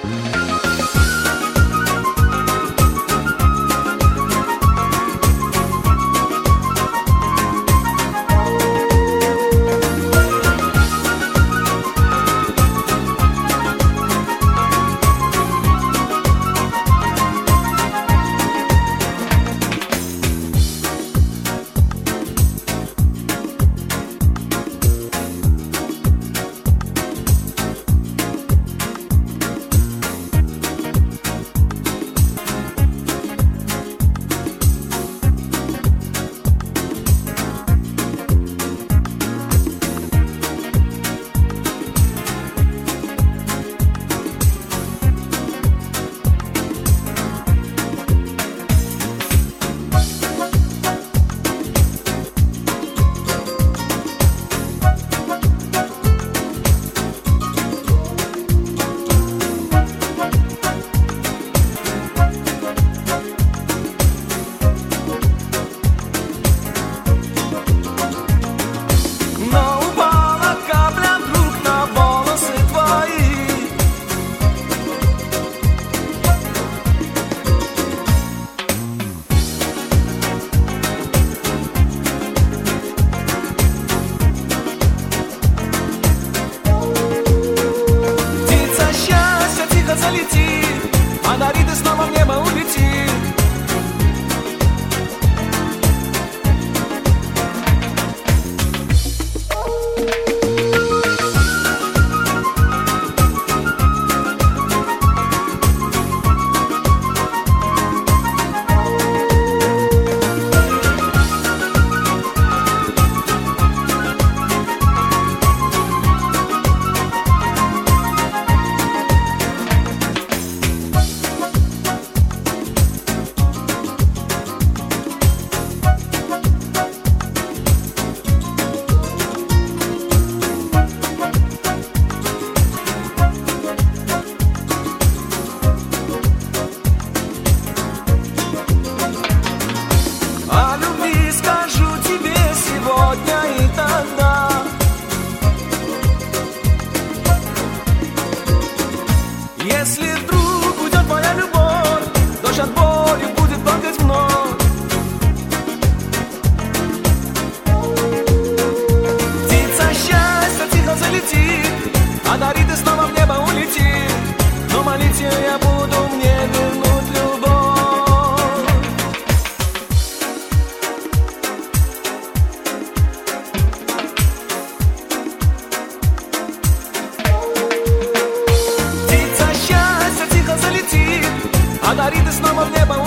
Если вдруг уйдет моя любовь, дождь от боли будет плакать вновь. Птица счастья тихо залетит, а дарит и снова в небо улетит. Но молить ее я буду, мне вернуть любовь. Птица счастья тихо залетит, а дарит и снова в небо